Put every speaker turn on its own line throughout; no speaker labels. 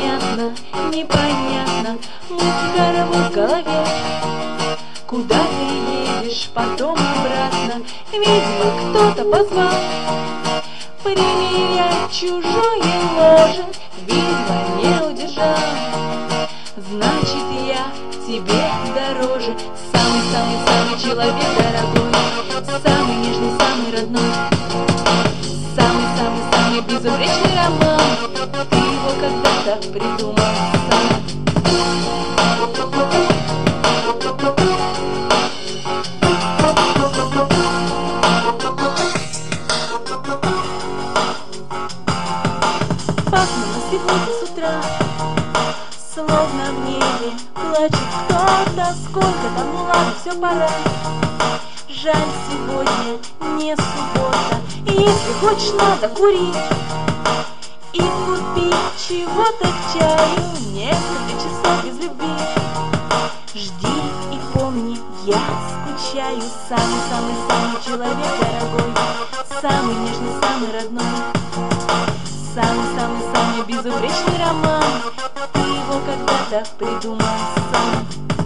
понятно, непонятно, мусор в голове. Куда ты едешь, потом обратно, видимо, кто-то позвал. Примерять чужое ложе, видимо, не удержал. Значит, я тебе дороже, самый-самый-самый человек дорогой, самый нежный, самый родной, самый-самый-самый безупречный роман. Ты его когда-то придумал сам. Пахнуло сегодня с утра, словно в небе плачет кто-то. Сколько там, ну ладно, все пора. Жаль, сегодня не суббота. И если хочешь, надо курить и купить чего-то к чаю. Несколько часов без любви. Жди и помни, я скучаю. Самый-самый-самый человек дорогой, самый нежный, самый родной, самый-самый-самый безупречный роман. Ты его когда-то придумал сам.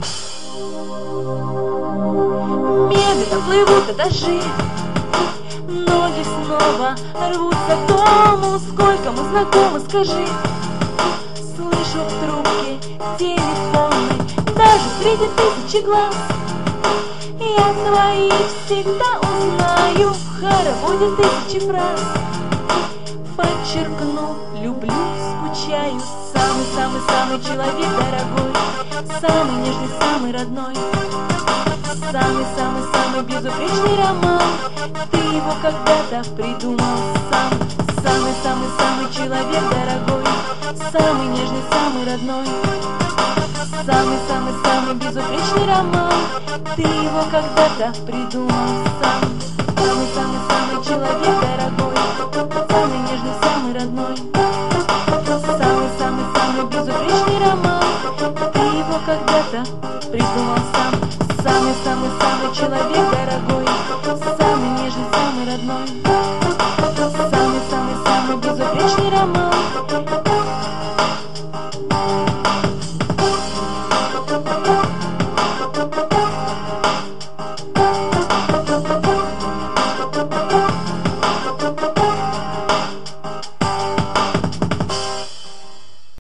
Медленно плывут этажи, ноги снова рвутся к дому. Сколько мы знакомы, скажи. Слышу в трубке телефонной, даже среди тысячи глаз. Я свои всегда узнаю в хороводе тысячи фраз. Подчеркну, люблю, скучаю. Самый-самый-самый человек дорогой, самый нежный, самый родной, самый-самый-самый безупречный роман. Ты его когда-то придумал сам. Самый-самый-самый человек дорогой, самый нежный, самый родной, самый-самый-самый безупречный роман. Ты его когда-то придумал сам. Самый-самый-самый человек дорогой, самый нежный, самый родной, самый-самый-самый безупречный роман. Ты его когда-то